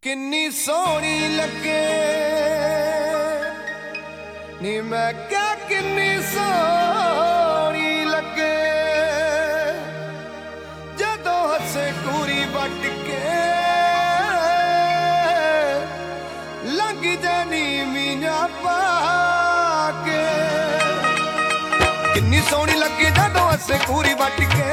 किन्नी सोहनी लगे नी मैं क्या किन्नी सोहनी लगे जदों हसे कूरी वट के लंघ जानी मीना पाके किन्नी सोहनी लगे जदों हसे कूरी वट के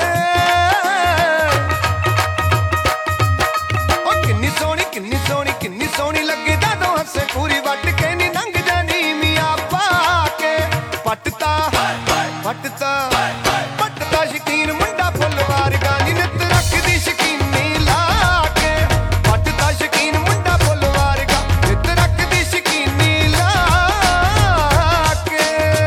किन्नी सोहनी लगे जदों हसे पूरी वट के नी लंघ जानी मियां पाके पटता पटता शकीन मुंडा फुलवार गानी नित रखदी शकीनी ला के पटता शकीन मुंडा फुलवार गा नित रखदी शकीनी ला के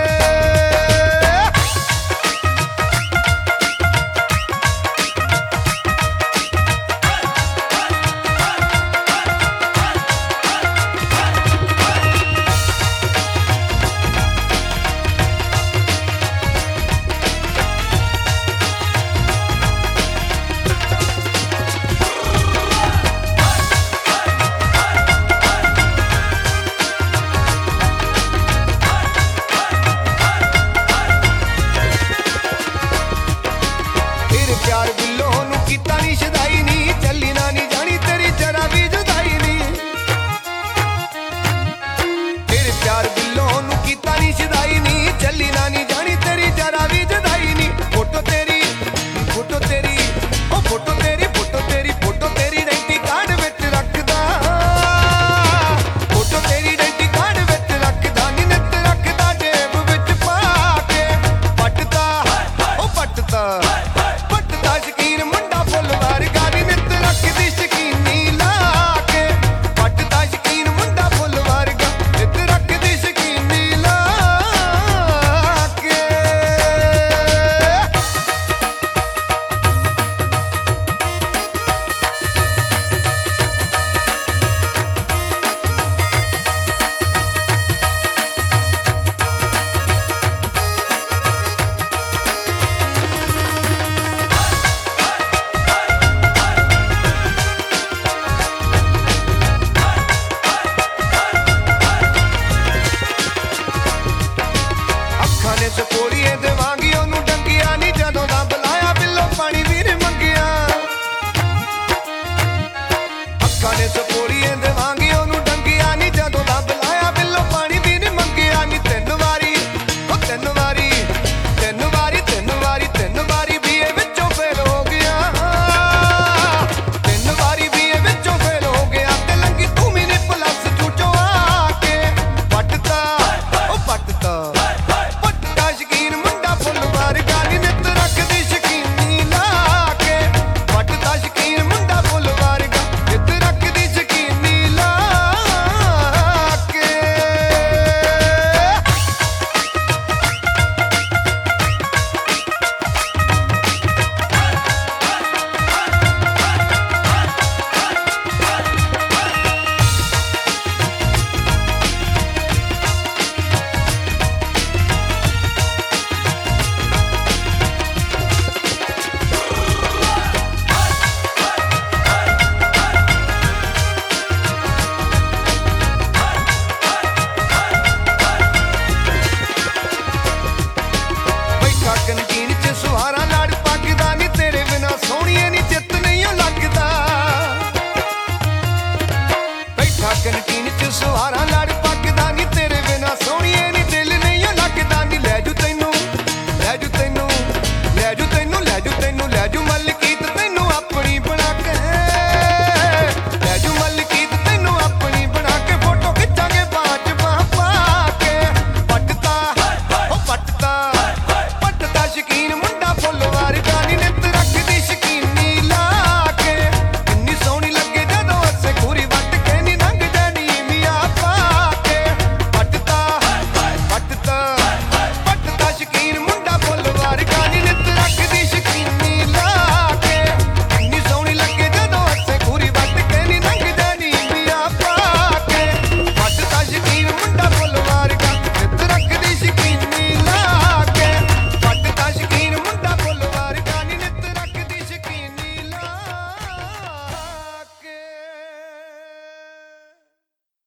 प्यार बिलो नू कीता नी शदाई नी चली ना नी जानी तेरी जरा भी जुदाई नी तेरे प्यार बिलो नू कीता नी शदाई नी चली ना नी जानी तेरी जरा भी जुदाई नी फोटो तेरी ओ फोटो तेरी आइडेंटी कार्ड विच रखदा फोटो तेरी आइडेंटी कार्ड विच रखदा नी नित रखदा जेब विच पा के पटता ओ पटता शकीन मुंडा फुलवार गानी नित रखदी शकीनी ला के पटदा शकीन मुंडा फुलवार गा नित रखदी शकीनी ला के खाने से पोलिए देवांगी ओनू डंगिया नी जदों दा बुलाया बिलो पानी वीर मंगिया खाने से पोलिए